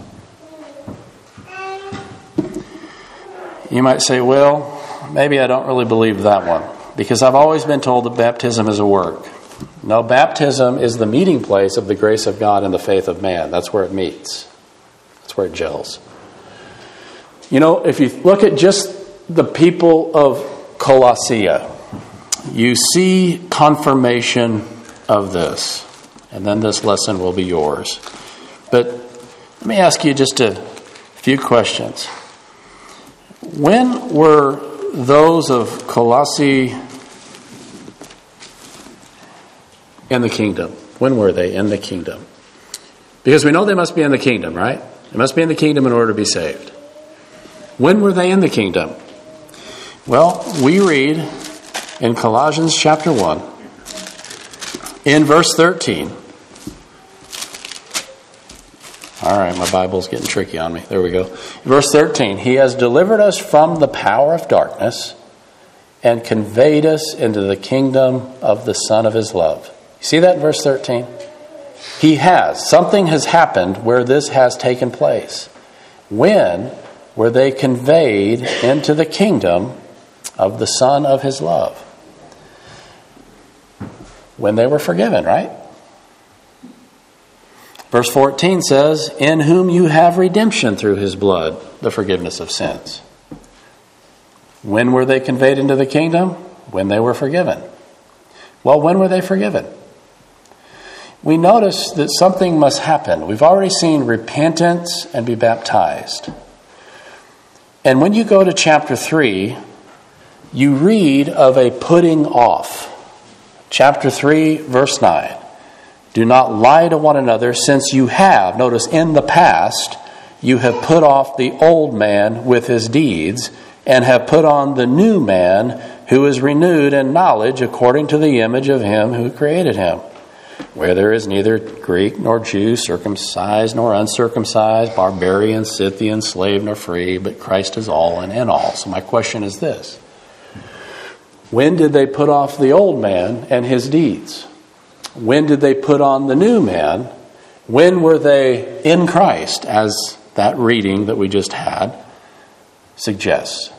You might say, "Well, maybe I don't really believe that one, because I've always been told that baptism is a work." No, baptism is the meeting place of the grace of God and the faith of man. That's where it meets. That's where it gels. You know, if you look at just the people of Colossae, you see confirmation of this. And then this lesson will be yours. But let me ask you just a few questions. When were those of Colossae in the kingdom? When were they in the kingdom? Because we know they must be in the kingdom, right? They must be in the kingdom in order to be saved. When were they in the kingdom? Well, we read in Colossians chapter one, in verse thirteen. All right, my Bible's getting tricky on me. There we go. Verse thirteen, "He has delivered us from the power of darkness and conveyed us into the kingdom of the Son of his love." You see that in verse thirteen? He has. Something has happened where this has taken place. When were they conveyed into the kingdom of the Son of his love? When they were forgiven, right? Verse fourteen says, "In whom you have redemption through his blood, the forgiveness of sins." When were they conveyed into the kingdom? When they were forgiven. Well, when were they forgiven? We notice that something must happen. We've already seen repentance and be baptized. And when you go to chapter three, you read of a putting off. Chapter three, verse nine. "Do not lie to one another, since you have," notice, in the past, you have put off the old man with his deeds, and have put on the new man, who is renewed in knowledge according to the image of him who created him. Where there is neither Greek nor Jew, circumcised nor uncircumcised, barbarian, Scythian, slave nor free, but Christ is all and in all. So my question is this: when did they put off the old man and his deeds? When did they put on the new man? When were they in Christ, as that reading that we just had suggests?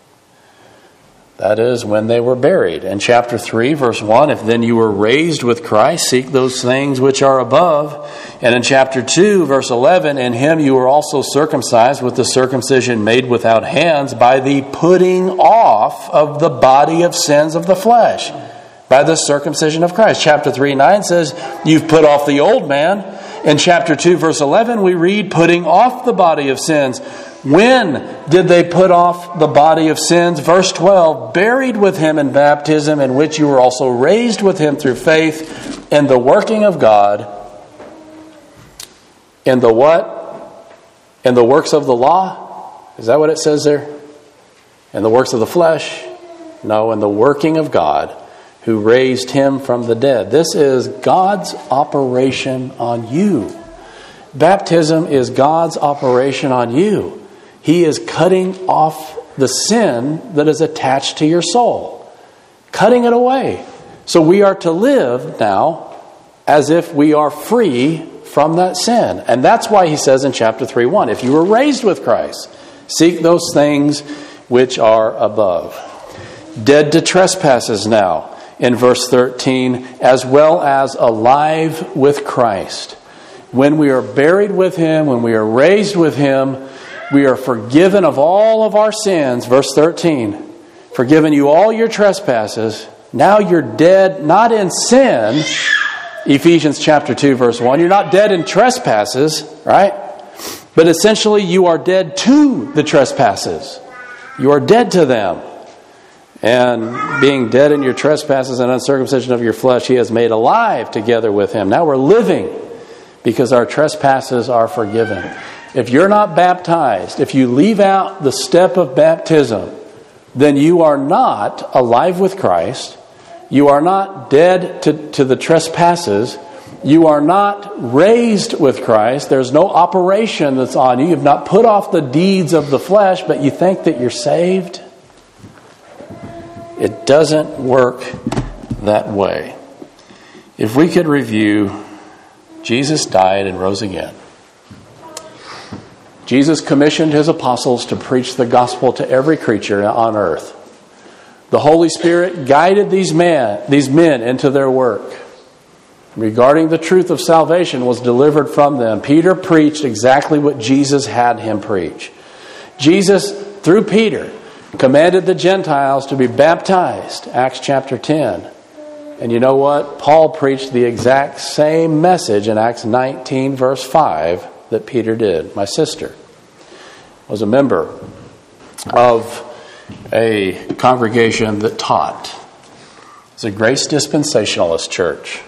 That is, when they were buried. In chapter three, verse one, if then you were raised with Christ, seek those things which are above. And in chapter two, verse eleven, in him you were also circumcised with the circumcision made without hands, by the putting off of the body of sins of the flesh, by the circumcision of Christ. Chapter three, nine says, you've put off the old man. In chapter two, verse eleven, we read, putting off the body of sins. When did they put off the body of sins? Verse twelve, buried with him in baptism, in which you were also raised with him through faith in the working of God. In the what? In the works of the law? Is that what it says there? In the works of the flesh? No, in the working of God, who raised him from the dead. This is God's operation on you. Baptism is God's operation on you. He is cutting off the sin that is attached to your soul, cutting it away. So we are to live now as if we are free from that sin. And that's why he says in chapter three one, if you were raised with Christ, seek those things which are above. Dead to trespasses now, in verse thirteen, as well as alive with Christ. When we are buried with him, when we are raised with him, we are forgiven of all of our sins. Verse thirteen, forgiven you all your trespasses. Now you're dead, not in sin. Ephesians chapter two, verse one. You're not dead in trespasses, right? But essentially you are dead to the trespasses. You are dead to them. And being dead in your trespasses and uncircumcision of your flesh, he has made alive together with him. Now we're living because our trespasses are forgiven. If you're not baptized, if you leave out the step of baptism, then you are not alive with Christ. You are not dead to, to the trespasses. You are not raised with Christ. There's no operation that's on you. You've not put off the deeds of the flesh, but you think that you're saved. It doesn't work that way. If we could review, Jesus died and rose again. Jesus commissioned his apostles to preach the gospel to every creature on earth. The Holy Spirit guided these men, these men into their work. Regarding the truth of salvation was delivered from them. Peter preached exactly what Jesus had him preach. Jesus, through Peter, commanded the Gentiles to be baptized, Acts chapter ten. And you know what? Paul preached the exact same message in Acts nineteen, verse five, that Peter did. My sister was a member of a congregation that taught. It's a Grace Dispensationalist church.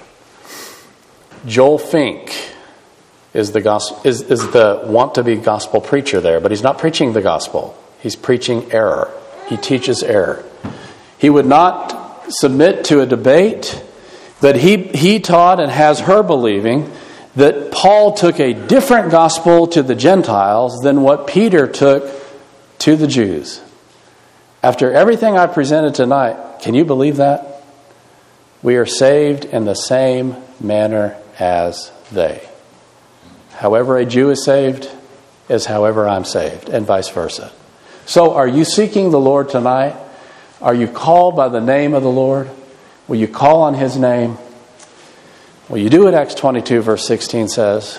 Joel Fink is the gospel, is, is the want-to-be gospel preacher there, but he's not preaching the gospel. He's preaching error. He teaches error. He would not submit to a debate that he, he taught and has her believing that Paul took a different gospel to the Gentiles than what Peter took to the Jews. After everything I presented tonight, can you believe that? We are saved in the same manner as they. However a Jew is saved is however I'm saved, and vice versa. So are you seeking the Lord tonight? Are you called by the name of the Lord? Will you call on his name? Will you do what Acts twenty-two verse sixteen says?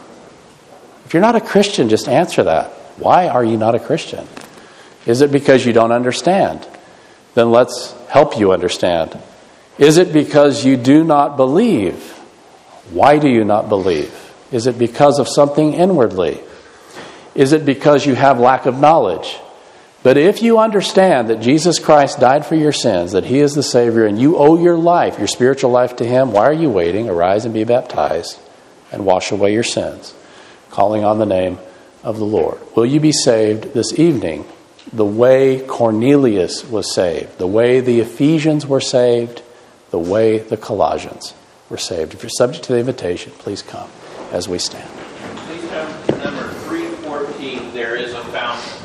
If you're not a Christian, just answer that. Why are you not a Christian? Is it because you don't understand? Then let's help you understand. Is it because you do not believe? Why do you not believe? Is it because of something inwardly? Is it because you have lack of knowledge? But if you understand that Jesus Christ died for your sins, that he is the Savior, and you owe your life, your spiritual life to him, why are you waiting? Arise and be baptized and wash away your sins, calling on the name of the Lord? Will you be saved this evening the way Cornelius was saved, the way the Ephesians were saved, the way the Colossians were saved? If you're subject to the invitation, please come as we stand. Please come to number three fourteen. There is a fountain.